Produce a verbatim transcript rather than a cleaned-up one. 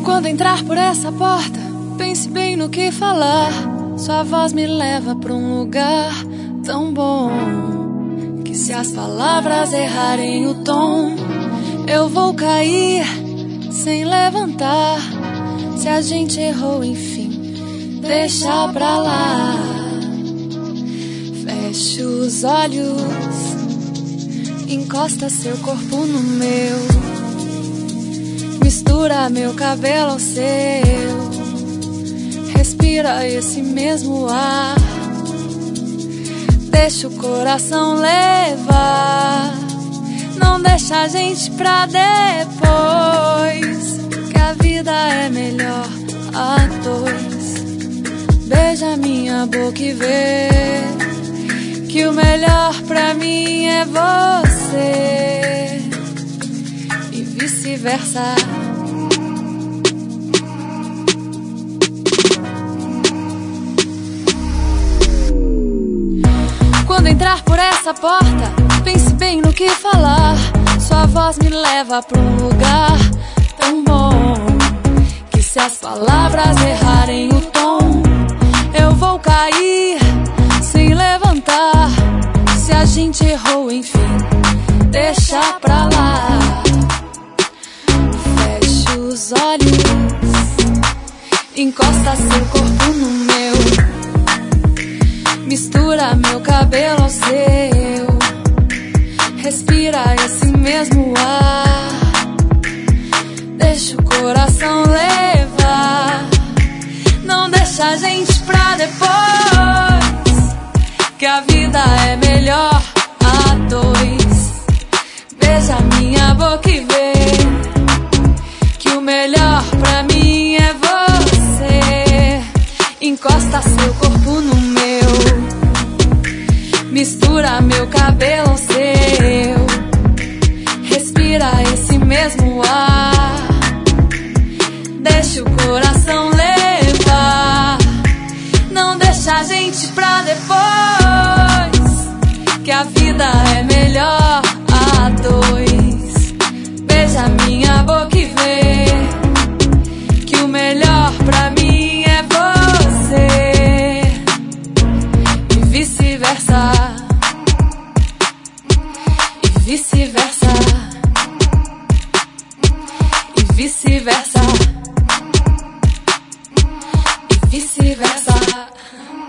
Quando entrar por essa porta, pense bem no que falar. Sua voz me leva pra um lugar tão bom que se as palavras errarem o tom, eu vou cair sem levantar. Se a gente errou, enfim, deixa pra lá. Feche os olhos, encosta seu corpo no meu, mistura meu cabelo ao seu, respira esse mesmo ar, deixa o coração levar. Não deixa a gente pra depois, que a vida é melhor a dois. Beija minha boca e vê que o melhor pra mim é você, e vice-versa. Quando entrar por essa porta, pense bem no que falar. Sua voz me leva pra um lugar tão bom que se as palavras errarem o tom, eu vou cair sem levantar. Se a gente errou, enfim, deixa pra lá. Feche os olhos, encosta seu corpo no meu, mistura meu cabelo ao seu, respira esse mesmo ar, deixa o coração levar. Não deixa a gente pra depois, que a vida é melhor a dois. Beija minha boca e vê que o melhor pra mim é você. Encosta seu corpo no meu, mistura meu cabelo ao seu, respira esse mesmo ar, deixa o coração levar. Não deixa a gente pra depois, que a vida é melhor a dois. Beija minha boca e vê que o melhor pra mim é você, e vice-versa, e vice-versa, e vice-versa, e vice-versa.